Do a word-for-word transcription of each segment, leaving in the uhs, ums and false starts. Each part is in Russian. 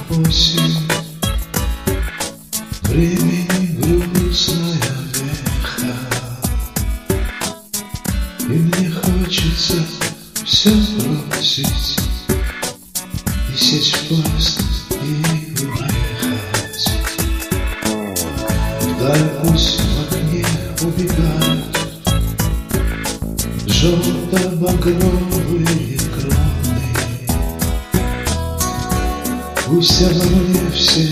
осень, времени грустная веха, и мне хочется все бросить и сесть в поезд и уехать. Вдаль пусть в окне убегают желто-багровые кроны, пусть обо мне все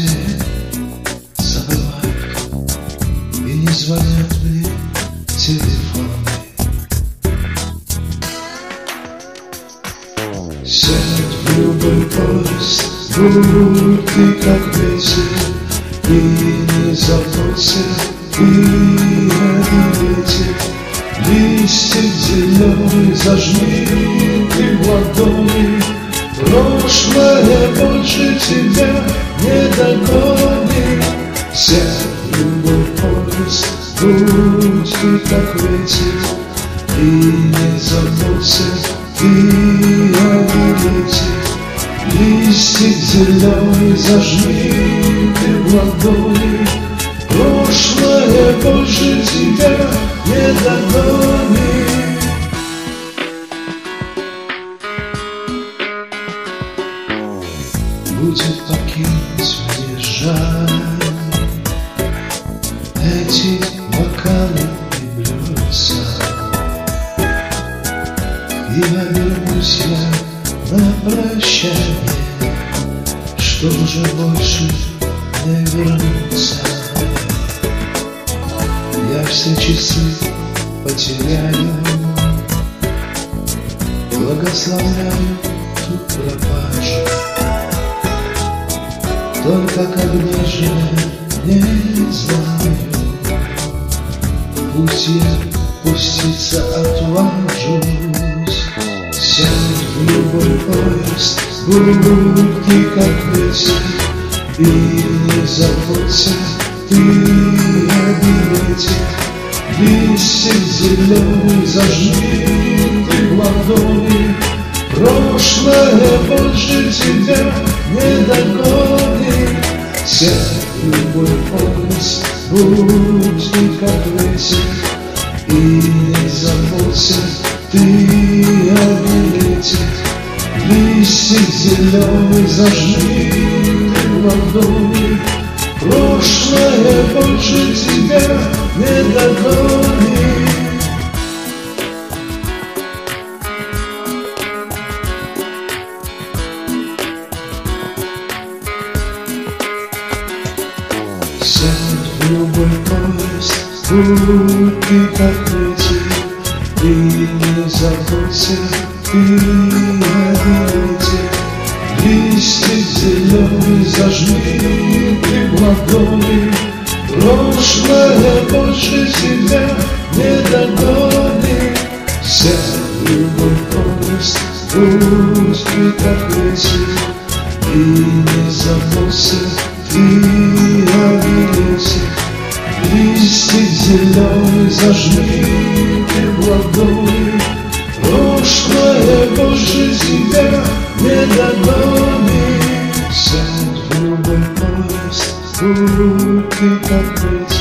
забывают и не звонят мне телефоны. Сядь в любой поезд, будь ты как ветер, и не забудься ты о билете. Листик зеленый зажми ты в ладони, прошлое больше тебя не догонит. Сядь в любой поезд, будь ты как ветер, и не забудься ты о билете. Листик зеленый зажми ты в ладони, прошлое больше тебя не догонит. Будет покинуть мне жаль эти бокалы и блюдца, и обернусь я на прощание, что уже больше не вернуться. Я все часы потеряю, благословляю ту пропажу. Только когда же не знаю, пусть я пуститься отважусь. Сядь в любой поезд, будь ты как ветер, и не забудься ты о билете. Листик зеленый зажми ты в ладони, прошлое больше тебя не догонит. Сядь в любой поезд, будь ты как ветер, и не забудься ты о билете. Листик зеленый зажми ты в ладони, прошлое больше тебя не догонит. Сядь в любой поезд, будь ты как ветер, и не забудься ты о билете. Листик зеленый зажми ты в ладони, прошлое больше тебя не догонит. Сядь в любой поезд, будь ты как ветер, и не забудься ты о билете. Листик зеленый зажми ты в ладони, прошлое больше тебя не догонит. Сядь в любой поезд, будь ты как ветер,